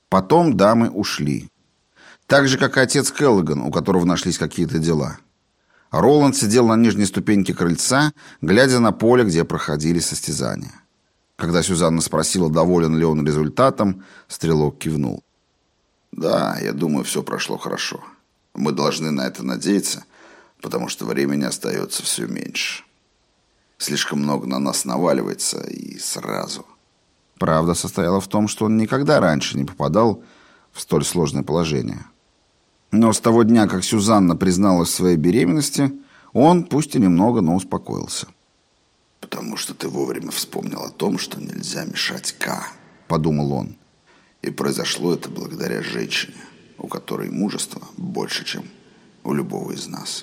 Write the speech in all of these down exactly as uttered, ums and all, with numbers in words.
Потом дамы ушли. Так же, как и отец Келлоган, у которого нашлись какие-то дела. Роланд сидел на нижней ступеньке крыльца, глядя на поле, где проходили состязания. Когда Сюзанна спросила, доволен ли он результатом, стрелок кивнул. «Да, я думаю, все прошло хорошо. Мы должны на это надеяться, потому что времени остается все меньше. Слишком много на нас наваливается и сразу». Правда состояла в том, что он никогда раньше не попадал в столь сложное положение. Но с того дня, как Сюзанна призналась в своей беременности, он, пусть и немного, но успокоился. «Потому что ты вовремя вспомнил о том, что нельзя мешать Ка», — подумал он. «И произошло это благодаря женщине, у которой мужество больше, чем у любого из нас».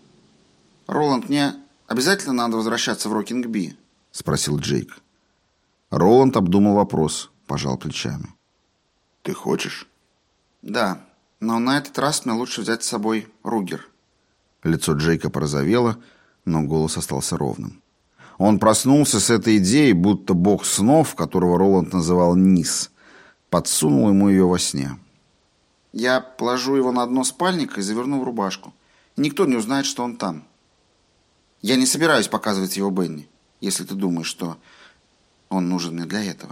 «Роланд, мне обязательно надо возвращаться в Рокинг-Би?» — спросил Джейк. Роланд обдумал вопрос, пожал плечами. «Ты хочешь?» «Да, но на этот раз мне лучше взять с собой Ругер». Лицо Джейка порозовело, но голос остался ровным. Он проснулся с этой идеей, будто бог снов, которого Роланд называл Низ, подсунул ему ее во сне. «Я положу его на дно спальника и заверну в рубашку. И никто не узнает, что он там. Я не собираюсь показывать его Бенни, если ты думаешь, что он нужен мне для этого».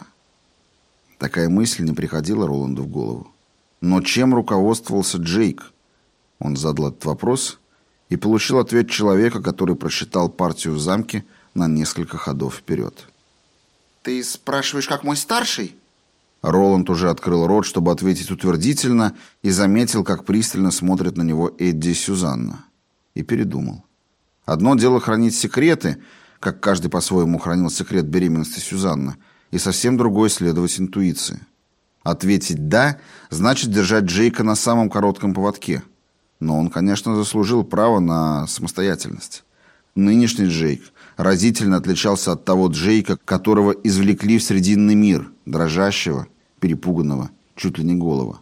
Такая мысль не приходила Роланду в голову. Но чем руководствовался Джейк? Он задал этот вопрос и получил ответ человека, который просчитал партию в замке на несколько ходов вперед. «Ты спрашиваешь, как мой старший?» Роланд уже открыл рот, чтобы ответить утвердительно, и заметил, как пристально смотрит на него Эдди и Сюзанна. И передумал. Одно дело хранить секреты, как каждый по-своему хранил секрет беременности Сюзанны, и совсем другое следовать интуиции. Ответить «да» значит держать Джейка на самом коротком поводке. Но он, конечно, заслужил право на самостоятельность. Нынешний Джейк разительно отличался от того Джейка, которого извлекли в Срединный мир, дрожащего, перепуганного, чуть ли не голого.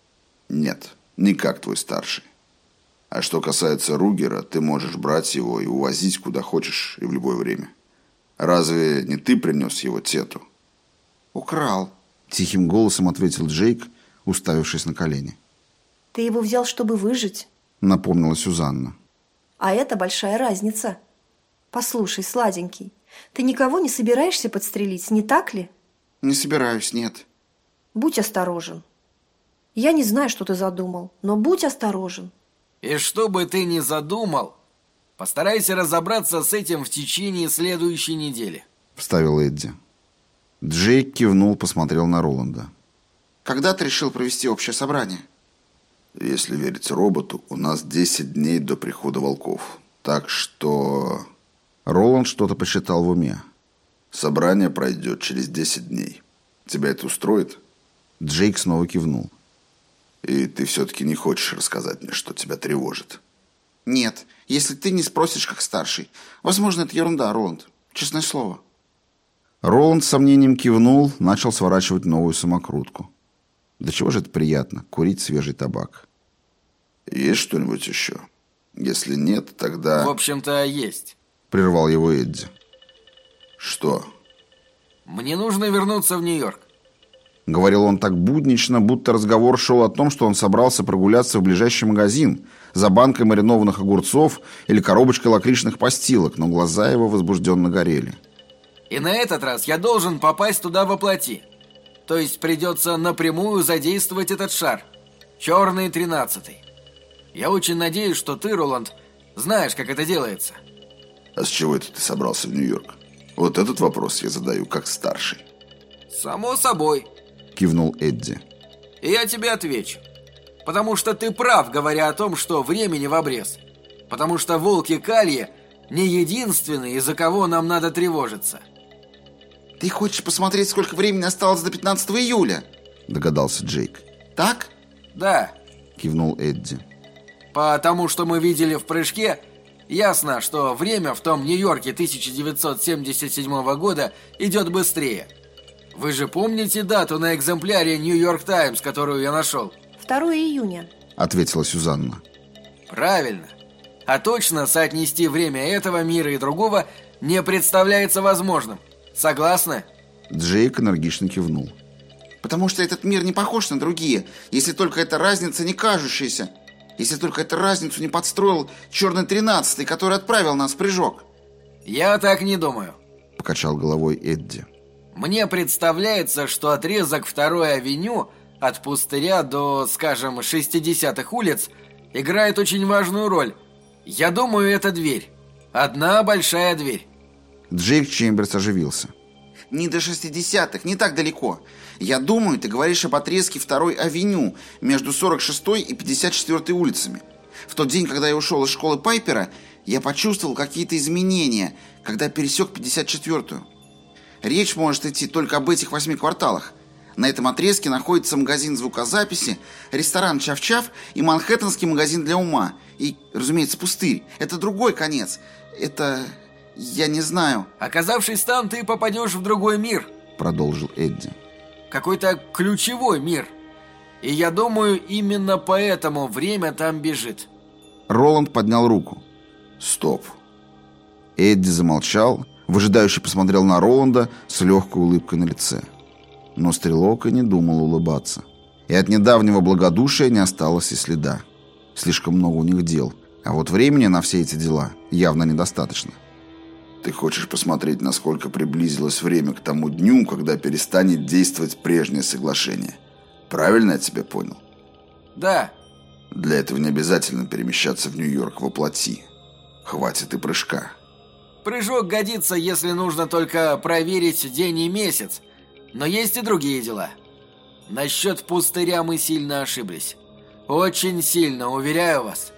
«Нет, не как твой старший. А что касается Ругера, ты можешь брать его и увозить куда хочешь и в любое время. Разве не ты принес его тету?» «Украл», — тихим голосом ответил Джейк, уставившись на колени. «Ты его взял, чтобы выжить», — напомнила Сюзанна. «А это большая разница. Послушай, сладенький, ты никого не собираешься подстрелить, не так ли?» «Не собираюсь, нет». «Будь осторожен. Я не знаю, что ты задумал, но будь осторожен». «И что бы ты ни задумал, постарайся разобраться с этим в течение следующей недели», — вставил Эдди. Джейк кивнул, посмотрел на Роланда. «Когда ты решил провести общее собрание?» «Если верить роботу, у нас десять дней до прихода волков. Так что...» Роланд что-то посчитал в уме. «Собрание пройдет через десять дней. Тебя это устроит?» Джейк снова кивнул. «И ты все-таки не хочешь рассказать мне, что тебя тревожит?» «Нет, если ты не спросишь, как старший. Возможно, это ерунда, Роланд. Честное слово». Роланд с сомнением кивнул, начал сворачивать новую самокрутку. Да чего же это приятно, курить свежий табак. «Есть что-нибудь еще? Если нет, тогда...» «В общем-то, есть», — прервал его Эдди. «Что?» «Мне нужно вернуться в Нью-Йорк». Говорил он так буднично, будто разговор шел о том, что он собрался прогуляться в ближайший магазин за банкой маринованных огурцов или коробочкой лакричных постилок, но глаза его возбужденно горели. «И на этот раз я должен попасть туда воплоти. То есть придется напрямую задействовать этот шар. Черный тринадцатый. Я очень надеюсь, что ты, Роланд, знаешь, как это делается». «А с чего это ты собрался в Нью-Йорк? Вот этот вопрос я задаю как старший». «Само собой», — кивнул Эдди. «И я тебе отвечу. Потому что ты прав, говоря о том, что времени в обрез. Потому что волки Калья не единственные, из-за кого нам надо тревожиться». «Ты хочешь посмотреть, сколько времени осталось до пятнадцатого июля?» — догадался Джейк. «Так?» «Да», — кивнул Эдди. «Потому что мы видели в прыжке, ясно, что время в том Нью-Йорке тысяча девятьсот семьдесят седьмого года идет быстрее. Вы же помните дату на экземпляре «Нью-Йорк Таймс», которую я нашел?» второго июня, — ответила Сюзанна. «Правильно. А точно соотнести время этого мира и другого не представляется возможным. Согласны?» Джейк энергично кивнул. Потому что этот мир не похож на другие, если только эта разница не кажущаяся. Если только эту разницу не подстроил Черный Тринадцатый, который отправил нас в прыжок. Я так не думаю, покачал головой Эдди. Мне представляется, что отрезок второй авеню от Пустыря до, скажем, шестидесятых улиц играет очень важную роль. Я думаю, это дверь. Одна большая дверь. Джейк Чемберс оживился. Не до шестидесятых, не так далеко. Я думаю, ты говоришь об отрезке второй авеню между сорок шестой и пятьдесят четвёртой улицами. В тот день, когда я ушел из школы Пайпера, я почувствовал какие-то изменения, когда пересек пятьдесят четвёртую. Речь может идти только об этих восьми кварталах. На этом отрезке находится магазин звукозаписи, ресторан «Чав-Чав» и манхэттенский магазин для ума. И, разумеется, пустырь. Это другой конец. Это... я не знаю. Оказавшись там, ты попадешь в другой мир, продолжил Эдди. Какой-то ключевой мир. И я думаю, именно поэтому время там бежит. Роланд поднял руку. Стоп. Эдди замолчал, выжидающе посмотрел на Роланда с легкой улыбкой на лице. Но стрелок и не думал улыбаться. И от недавнего благодушия не осталось и следа. Слишком много у них дел. А вот времени на все эти дела явно недостаточно. Ты хочешь посмотреть, насколько приблизилось время к тому дню, когда перестанет действовать прежнее соглашение? Правильно я тебя понял? Да. Для этого не обязательно перемещаться в Нью-Йорк воплоти. Хватит и прыжка. Прыжок годится, если нужно только проверить день и месяц. Но есть и другие дела. Насчет пустыря мы сильно ошиблись. Очень сильно, уверяю вас.